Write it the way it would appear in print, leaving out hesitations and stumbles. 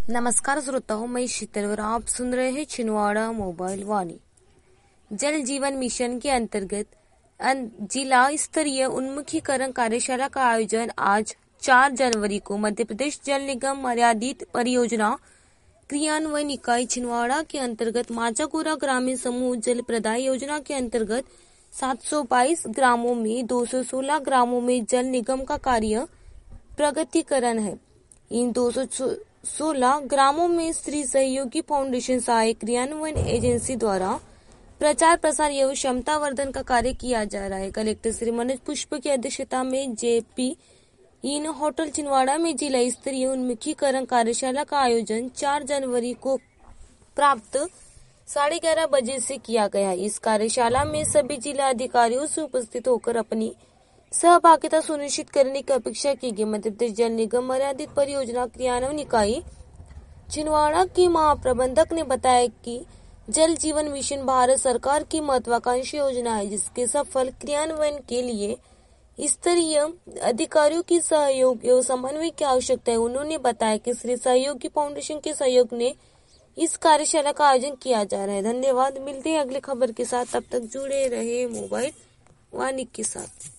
नमस्कार श्रोताओं, मैं शीतल और आप सुन रहे हैं छिंदवाड़ा मोबाइल वाणी। जल जीवन मिशन के अंतर्गत जिला स्तरीय उन्मुखीकरण कार्यशाला का आयोजन आज 4 जनवरी को मध्य प्रदेश जल निगम मर्यादित परियोजना क्रियान्वयन इकाई छिंदवाड़ा के अंतर्गत माचागुरा ग्रामीण समूह जल प्रदाय योजना के अंतर्गत 722 ग्रामों में 216 ग्रामों में जल निगम का कार्य प्रगतिकरण है। इन 216 ग्रामों में श्री सहयोगी फाउंडेशन सहायक क्रियान्वयन एजेंसी द्वारा प्रचार प्रसार एवं क्षमता वर्धन का कार्य किया जा रहा है। कलेक्टर श्री मनोज पुष्प की अध्यक्षता में जेपी इन होटल छिंदवाड़ा में जिला स्तरीय उन्मुखीकरण कार्यशाला का आयोजन 4 जनवरी को प्राप्त 11:30 बजे से किया गया। इस कार्यशाला में सभी जिला अधिकारियों से उपस्थित होकर अपनी सहभागिता सुनिश्चित करने की अपेक्षा की गई। मध्य प्रदेश जल निगम मर्यादित परियोजना क्रियान्वयन इकाई छिंदवाड़ा की महाप्रबंधक ने बताया कि जल जीवन मिशन भारत सरकार की महत्वाकांक्षी योजना है, जिसके सफल क्रियान्वयन के लिए स्तरीय अधिकारियों की सहयोग एवं समन्वय की आवश्यकता है। उन्होंने बताया कि श्री सहयोगी फाउंडेशन के सहयोग ने इस कार्यशाला का आयोजन किया जा रहा है। धन्यवाद। मिलते हैं अगली खबर के साथ, तब तक जुड़े रहे मोबाइल वाणी के साथ।